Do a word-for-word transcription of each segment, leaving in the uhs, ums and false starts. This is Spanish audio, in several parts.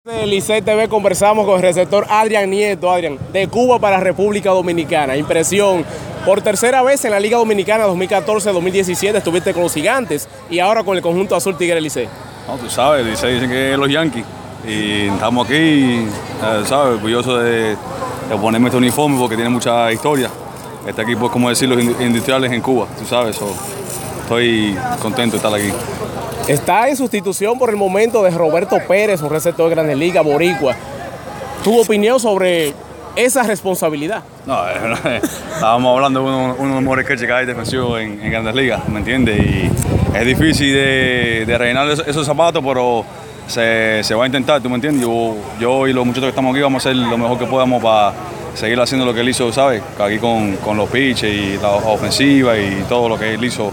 De Licey T V conversamos con el receptor Adrián Nieto. Adrián, de Cuba para República Dominicana, impresión. Por tercera vez en la Liga Dominicana dos mil catorce dos mil diecisiete estuviste con los Gigantes y ahora con el conjunto azul Tigre Licey. No, tú sabes, Licey dicen que es los Yankees y estamos aquí, eh, sabes, orgulloso de, de ponerme este uniforme porque tiene mucha historia. Este equipo es como decir los industriales en Cuba, tú sabes, so, estoy contento de estar aquí. Está en sustitución por el momento de Roberto Pérez, un receptor de Grandes Ligas, boricua. ¿Tu opinión sobre esa responsabilidad? No, eh, estábamos hablando de uno, uno de los mejores catchers que hay defensivos en, en Grandes Ligas, ¿me entiendes? Y es difícil de, de rellenar esos, esos zapatos, pero se, se va a intentar, ¿tú me entiendes? Yo, yo y los muchachos que estamos aquí vamos a hacer lo mejor que podamos para seguir haciendo lo que él hizo, ¿sabes? Aquí con, con los pitches y la ofensiva y todo lo que él hizo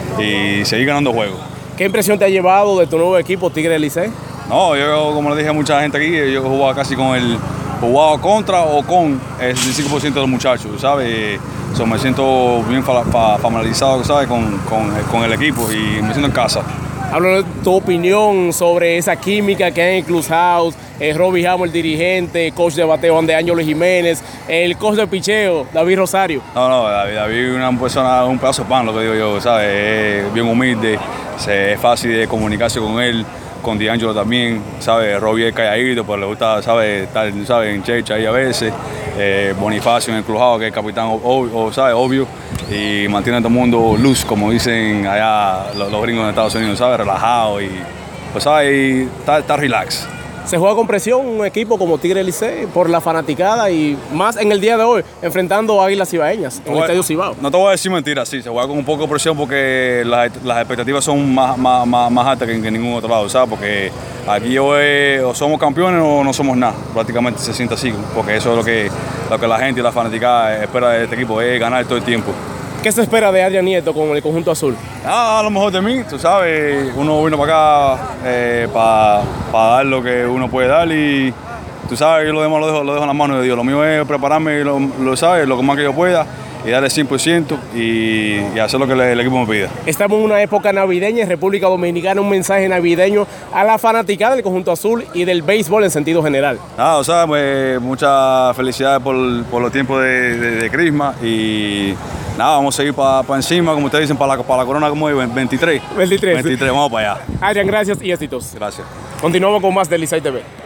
y seguir ganando juegos. ¿Qué impresión te ha llevado de tu nuevo equipo Tigre Licey? No, yo como le dije a mucha gente aquí, yo jugaba casi con el, jugaba contra o con el setenta y cinco por ciento de los muchachos, ¿sabes? So, me siento bien familiarizado, ¿sabes? Con, con, con el equipo y me siento en casa. Háblanos de tu opinión sobre esa química que hay en el Clubhouse, eh, Robbie Hamo, el dirigente, coach de bateo de Ángelo Jiménez, el coach de picheo, David Rosario. No, no, David, David es una persona, un pedazo de pan, lo que digo yo, ¿sabes? Es bien humilde, es fácil de comunicarse con él, con D'Angelo también, ¿sabes? Robbie es calladito, pero le gusta, ¿sabes? Estar, ¿sabes? En checha ahí a veces. Eh, Bonifacio en el Clubhouse, que es el capitán, obvio, ¿sabes? Obvio. Y mantiene a todo el mundo loose, como dicen allá los, los gringos de Estados Unidos, ¿sabes? Relajado y, pues, ¿sabes? Y está, está relax. Se juega con presión un equipo como Tigre Licey por la fanaticada y más en el día de hoy, enfrentando a Águilas Cibaeñas en el Estadio Cibao. No te voy a decir mentiras, sí, se juega con un poco de presión porque las, las expectativas son más, más, más, más altas que en, que en ningún otro lado, ¿sabes? Porque aquí o, es, o somos campeones o no somos nada, prácticamente se siente así, porque eso es lo que, lo que la gente y la fanaticada espera de este equipo, es ganar todo el tiempo. ¿Qué se espera de Adrián Nieto con el conjunto azul? Ah, a lo mejor de mí, tú sabes, uno vino para acá eh, para pa dar lo que uno puede dar y tú sabes, yo lo demás lo dejo, lo dejo en las manos de Dios. Lo mío es prepararme, lo, lo sabes, lo más que yo pueda y darle cien por ciento y, y hacer lo que el, el equipo me pida. Estamos en una época navideña en República Dominicana, un mensaje navideño a la fanaticada del conjunto azul y del béisbol en sentido general. Ah, o sea, pues, muchas felicidades por, por los tiempos de, de, de Christmas y nada, vamos a seguir para pa encima, como ustedes dicen, para la, para la corona, como veintitrés. veintitrés. veintitrés, vamos para allá. Adrián, gracias y éxitos. Gracias. Continuamos con más de Licey T V.